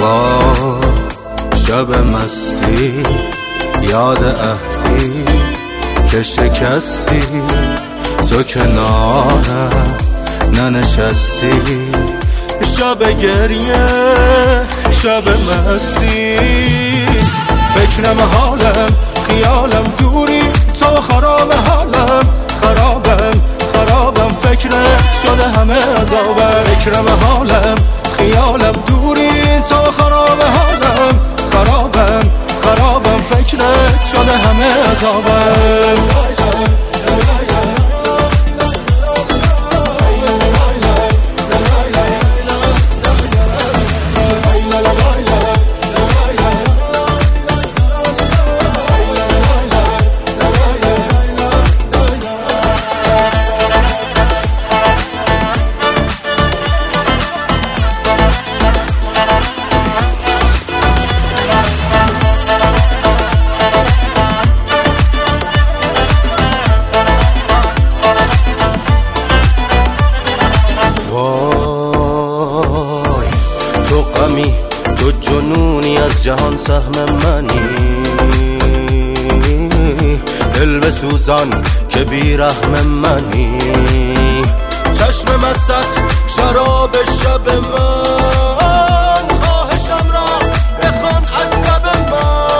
وا شب مستی یاد عهدی که شکستی تو کنارم ننشستی شب گریه شب مستی فکر حالم خیالم دوری تو خراب حالم خرابم فکرت شده همه عذابم فکر حالم خیالم دوری تو خراب حالم خرابم فکرت شده همه عذابم تو غمی تو جنونی از جهان سهم منی دل بسوزان که بی رحم منی چشم مستت شراب شب من خواهشم را بخوان از لب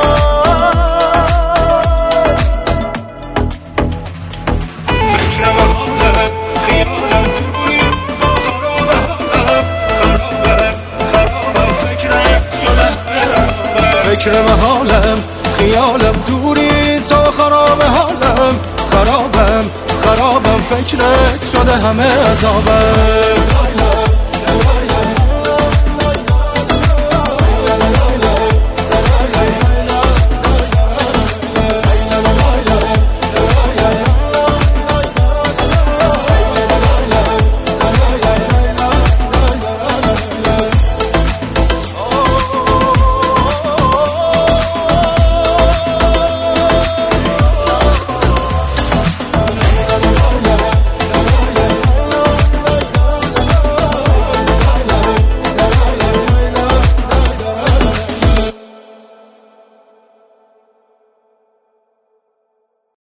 فکر حالم خیالم دوری تو خراب حالم خرابم فکرت شده همه عذابم